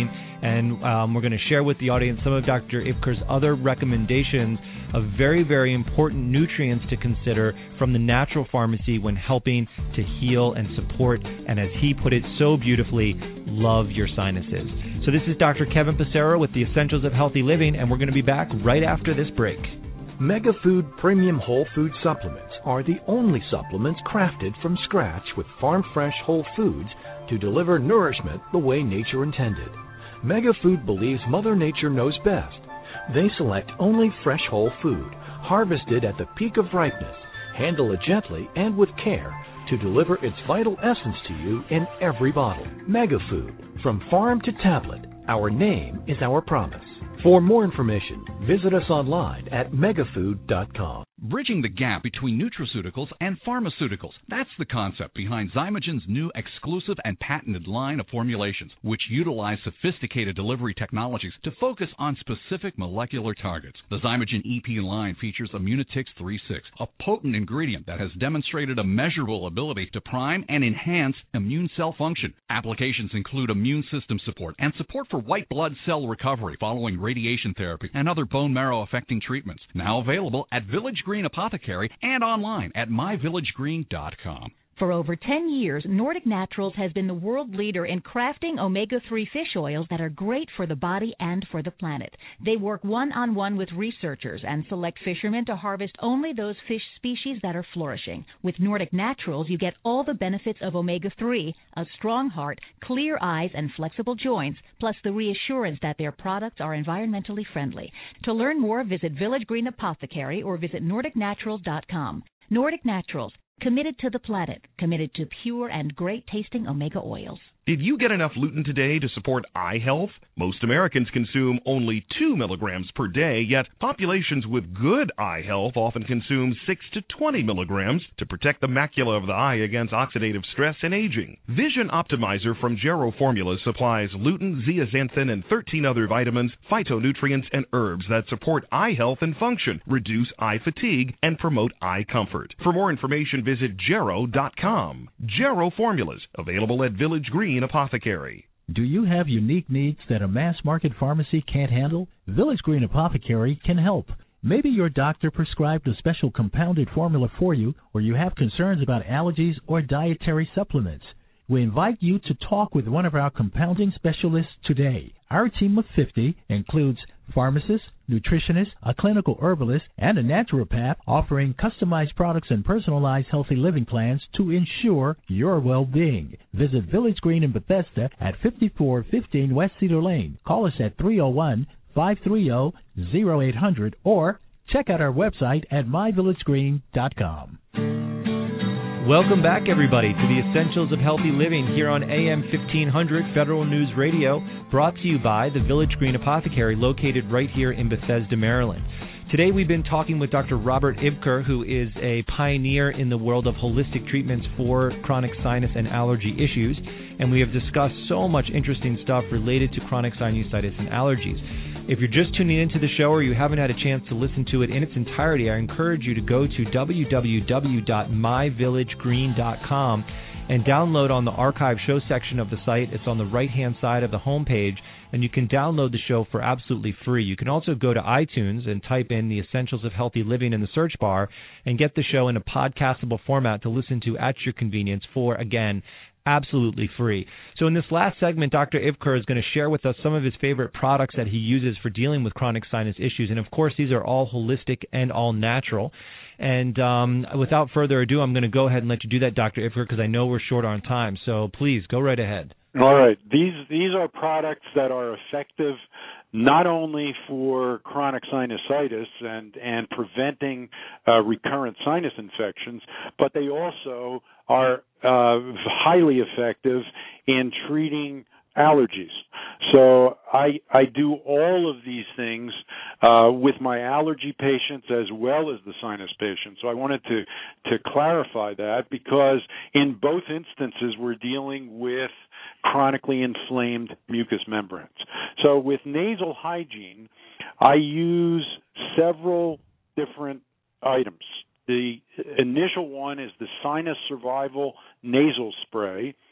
And we're going to share with the audience some of Dr. Ivker's other recommendations of very, very important nutrients to consider from the natural pharmacy when helping to heal and support, and as he put it so beautifully, love your sinuses. So this is Dr. Kevin Passero with the Essentials of Healthy Living, and we're going to be back right after this break. MegaFood Premium Whole Food Supplements are the only supplements crafted from scratch with farm-fresh whole foods to deliver nourishment the way nature intended. MegaFood believes Mother Nature knows best. They select only fresh whole food, harvested at the peak of ripeness, handle it gently and with care to deliver its vital essence to you in every bottle. MegaFood, from farm to tablet, our name is our promise. For more information, visit us online at megafood.com. Bridging the gap between nutraceuticals and pharmaceuticals. That's the concept behind Zymogen's new exclusive and patented line of formulations, which utilize sophisticated delivery technologies to focus on specific molecular targets. The Zymogen EP line features Immunotix 3.6, a potent ingredient that has demonstrated a measurable ability to prime and enhance immune cell function. Applications include immune system support and support for white blood cell recovery following radiation therapy and other bone marrow-affecting treatments. Now available at Village Green Apothecary and online at myvillagegreen.com. For over 10 years, Nordic Naturals has been the world leader in crafting omega-3 fish oils that are great for the body and for the planet. They work one-on-one with researchers and select fishermen to harvest only those fish species that are flourishing. With Nordic Naturals, you get all the benefits of omega-3, a strong heart, clear eyes, and flexible joints, plus the reassurance that their products are environmentally friendly. To learn more, visit Village Green Apothecary or visit NordicNaturals.com. Nordic Naturals. Committed to the planet, committed to pure and great-tasting omega oils. Did you get enough lutein today to support eye health? Most Americans consume only 2 milligrams per day, yet populations with good eye health often consume 6 to 20 milligrams to protect the macula of the eye against oxidative stress and aging. Vision Optimizer from Gero Formulas supplies lutein, zeaxanthin, and 13 other vitamins, phytonutrients, and herbs that support eye health and function, reduce eye fatigue, and promote eye comfort. For more information, visit Gero.com. Gero Formulas, available at Village Green Apothecary. Do you have unique needs that a mass market pharmacy can't handle? Village Green Apothecary can help. Maybe your doctor prescribed a special compounded formula for you, or you have concerns about allergies or dietary supplements. We invite you to talk with one of our compounding specialists today. Our team of 50 includes pharmacists, nutritionists, a clinical herbalist, and a naturopath offering customized products and personalized healthy living plans to ensure your well-being. Visit Village Green in Bethesda at 5415 West Cedar Lane. Call us at 301-530-0800 or check out our website at myvillagegreen.com. Welcome back, everybody, to the Essentials of Healthy Living here on AM 1500 Federal News Radio, brought to you by the Village Green Apothecary, located right here in Bethesda, Maryland. Today we've been talking with Dr. Robert Ivker, who is a pioneer in the world of holistic treatments for chronic sinus and allergy issues, and we have discussed so much interesting stuff related to chronic sinusitis and allergies. If you're just tuning into the show or you haven't had a chance to listen to it in its entirety, I encourage you to go to www.myvillagegreen.com and download on the archive show section of the site. It's on the right-hand side of the homepage, and you can download the show for absolutely free. You can also go to iTunes and type in the Essentials of Healthy Living in the search bar and get the show in a podcastable format to listen to at your convenience for, again, absolutely free. So in this last segment, Dr. Ivker is going to share with us some of his favorite products that he uses for dealing with chronic sinus issues. And, of course, these are all holistic and all natural. And without further ado, I'm going to go ahead and let you do that, Dr. Ivker, because I know we're short on time. So please, go right ahead. All right. These are products that are effective not only for chronic sinusitis and preventing recurrent sinus infections, but they also are highly effective in treating allergies. So I do all of these things with my allergy patients as well as the sinus patients. So I wanted to clarify that, because in both instances we're dealing with chronically inflamed mucous membranes. So with nasal hygiene, I use several different items. The initial one is the Sinus Survival Nasal Spray,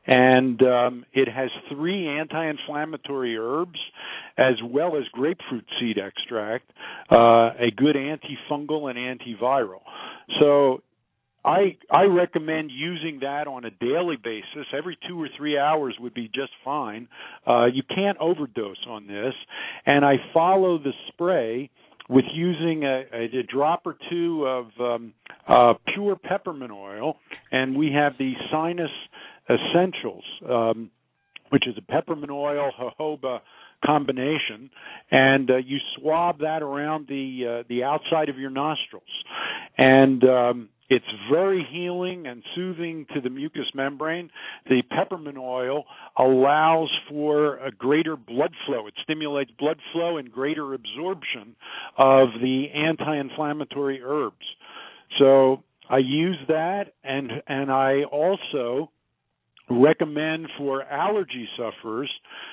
and it has 3 anti-inflammatory herbs as well as grapefruit seed extract, a good antifungal and antiviral. So I recommend using that on a daily basis. Every 2 or 3 hours would be just fine. You can't overdose on this. And I follow the spray with using a drop or 2 of pure peppermint oil, and we have the Sinus Essentials, which is a peppermint oil jojoba combination, and you swab that around the outside of your nostrils, and it's very healing and soothing to the mucous membrane. The peppermint oil allows for a greater blood flow. It stimulates blood flow and greater absorption of the anti-inflammatory herbs. So I use that, and I also recommend for allergy sufferers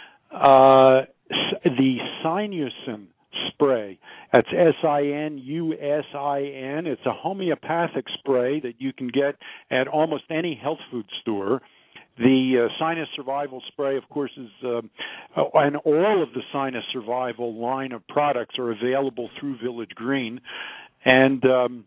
the Sinusin spray. That's Sinusin. It's a homeopathic spray that you can get at almost any health food store. The Sinus Survival spray, of course, is and all of the Sinus Survival line of products are available through Village Green, and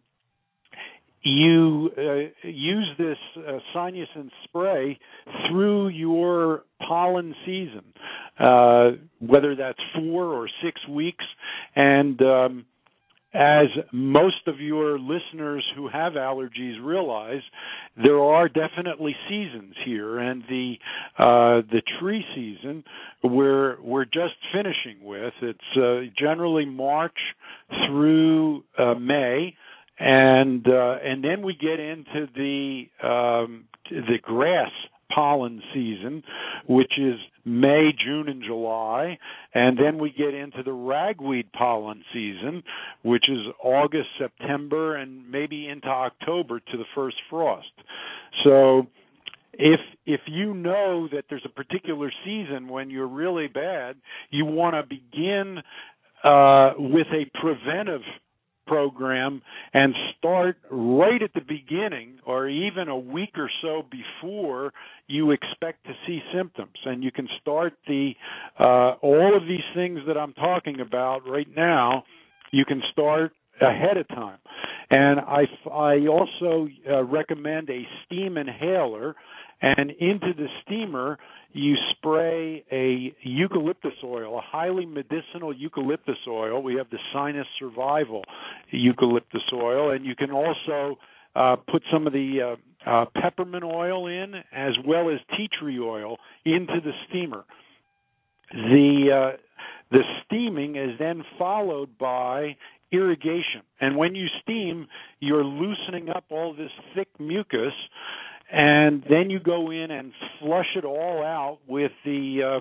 you use this Sinusin spray through your pollen season, whether that's 4 or 6 weeks. And as most of your listeners who have allergies realize, there are definitely seasons here, and the tree season we're just finishing with. It's generally March through May. And then we get into the grass pollen season, which is May, June, and July, and then we get into the ragweed pollen season, which is August, September, and maybe into October to the first frost. So if you know that there's a particular season when you're really bad, you want to begin with a preventive program and start right at the beginning or even a week or so before you expect to see symptoms. And you can start all of these things that I'm talking about right now, you can start ahead of time. And I also recommend a steam inhaler, and into the steamer you spray a eucalyptus oil, a highly medicinal eucalyptus oil. We have the Sinus Survival eucalyptus oil, and you can also put some of the peppermint oil in, as well as tea tree oil, into the steamer. The steaming is then followed by irrigation, and when you steam, you're loosening up all this thick mucus. And then you go in and flush it all out with a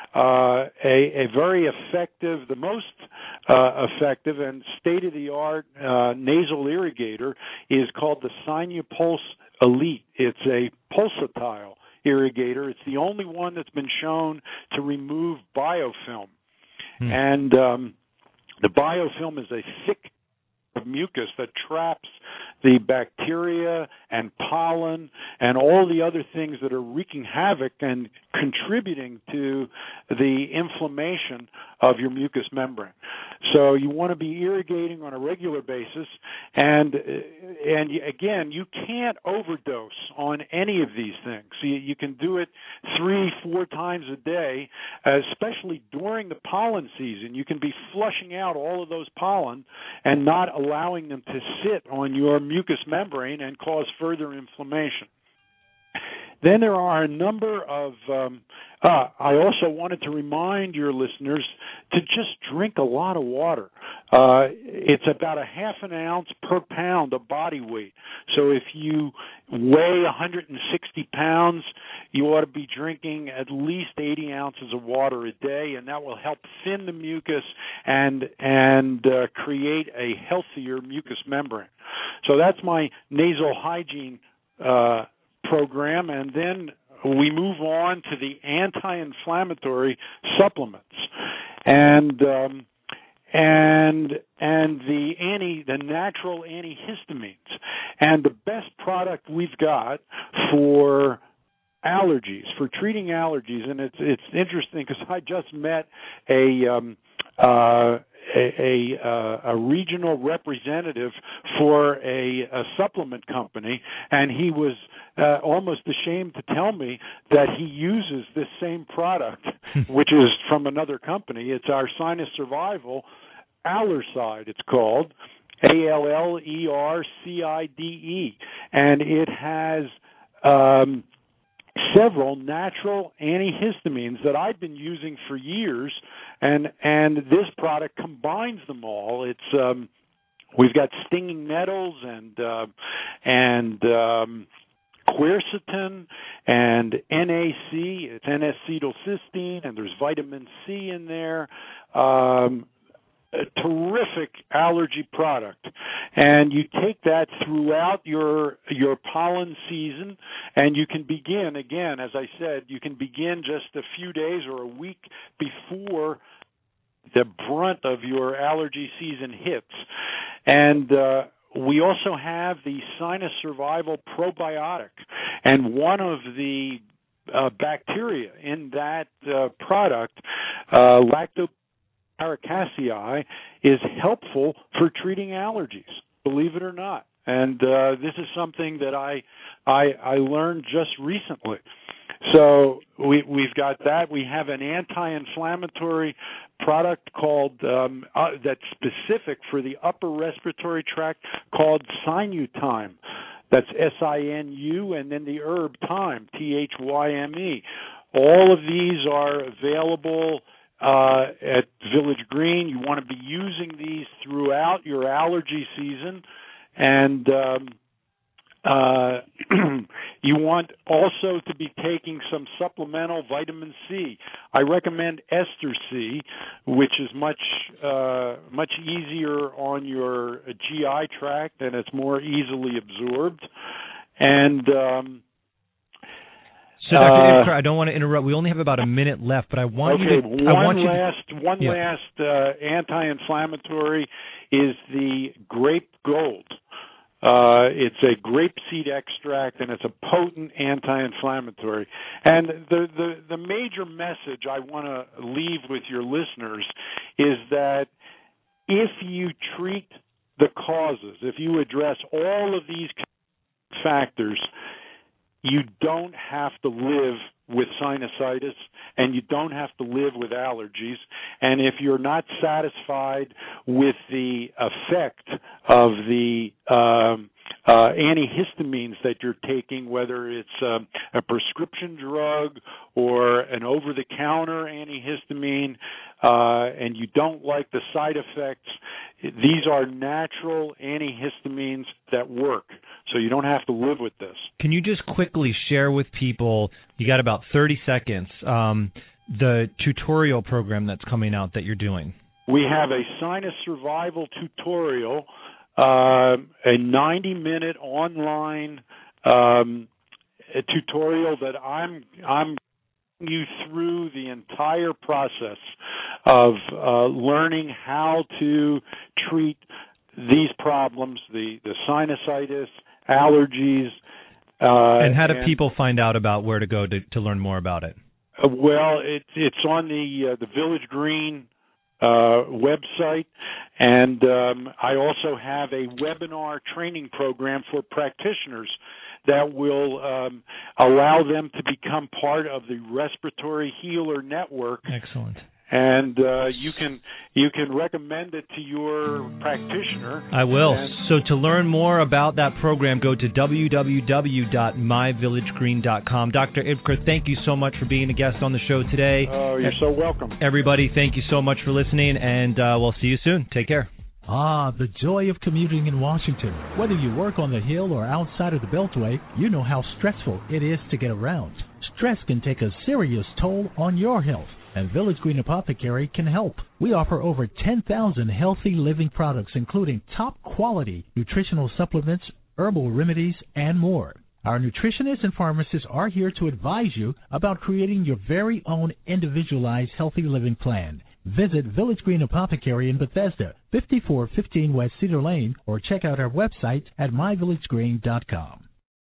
very effective, the most effective and state-of-the-art nasal irrigator is called the Sinupulse Elite. It's a pulsatile irrigator. It's the only one that's been shown to remove biofilm. And the biofilm is a thick mucus that traps the bacteria and pollen and all the other things that are wreaking havoc and contributing to the inflammation of your mucous membrane. So you want to be irrigating on a regular basis, and again, you can't overdose on any of these things. You can do it 3-4 times a day, especially during the pollen season. You can be flushing out all of those pollen and not allowing them to sit on your mucous membrane and cause further inflammation. Then there are a number of, I also wanted to remind your listeners to just drink a lot of water. It's about a half an ounce per pound of body weight. So if you weigh 160 pounds, you ought to be drinking at least 80 ounces of water a day, and that will help thin the mucus and create a healthier mucous membrane. So that's my nasal hygiene program, and then we move on to the anti-inflammatory supplements, and the natural antihistamines. And the best product we've got for allergies, for treating allergies, and it's interesting because I just met a regional representative for a supplement company, and he was almost ashamed to tell me that he uses this same product, which is from another company. It's our Sinus Survival Allercide, it's called, ALLERCIDE, and it has several natural antihistamines that I've been using for years, and this product combines them all. It's we've got stinging nettles and quercetin and NAC. It's N-acetylcysteine, and there's vitamin C in there. A terrific allergy product, and you take that throughout your pollen season, and you can begin, again, as I said, you can begin just a few days or a week before the brunt of your allergy season hits. And we also have the Sinus Survival Probiotic, and one of the bacteria in that product, Lactobacillus is helpful for treating allergies, believe it or not. And this is something that I learned just recently. So we've got that. We have an anti-inflammatory product called that's specific for the upper respiratory tract called Sinutime. That's SINU, and then the herb thyme, THYME. All of these are available at Village Green. You want to be using these throughout your allergy season, and you want also to be taking some supplemental vitamin C. I recommend Ester C, which is much easier on your GI tract, and it's more easily absorbed. And so, Dr. Ivker, I don't want to interrupt. We only have about a minute left, but I want you to... One last anti-inflammatory is the Grape Gold. It's a grapeseed extract, and it's a potent anti-inflammatory. And the major message I want to leave with your listeners is that if you treat the causes, if you address all of these factors, you don't have to live with sinusitis, and you don't have to live with allergies. And if you're not satisfied with the effect of the antihistamines that you're taking, whether it's a prescription drug or an over-the-counter antihistamine, and you don't like the side effects, these are natural antihistamines that work. So you don't have to live with this. Can you just quickly share with people, you got about 30 seconds, the tutorial program that's coming out that you're doing? We have a sinus survival tutorial, a 90-minute online tutorial that I'm you through the entire process of learning how to treat these problems, the sinusitis, allergies. And how do people find out about where to go to learn more about it? Well, it's on the Village Green website, and I also have a webinar training program for practitioners that will allow them to become part of the Respiratory Healer Network. Excellent. And you can recommend it to your practitioner. I will. So to learn more about that program, go to www.myvillagegreen.com. Dr. Ivker, thank you so much for being a guest on the show today. Oh, you're so welcome. Everybody, thank you so much for listening, and we'll see you soon. Take care. Ah, the joy of commuting in Washington. Whether you work on the Hill or outside of the Beltway, you know how stressful it is to get around. Stress can take a serious toll on your health, and Village Green Apothecary can help. We offer over 10,000 healthy living products, including top-quality nutritional supplements, herbal remedies, and more. Our nutritionists and pharmacists are here to advise you about creating your very own individualized healthy living plan. Visit Village Green Apothecary in Bethesda, 5415 West Cedar Lane, or check out our website at myvillagegreen.com.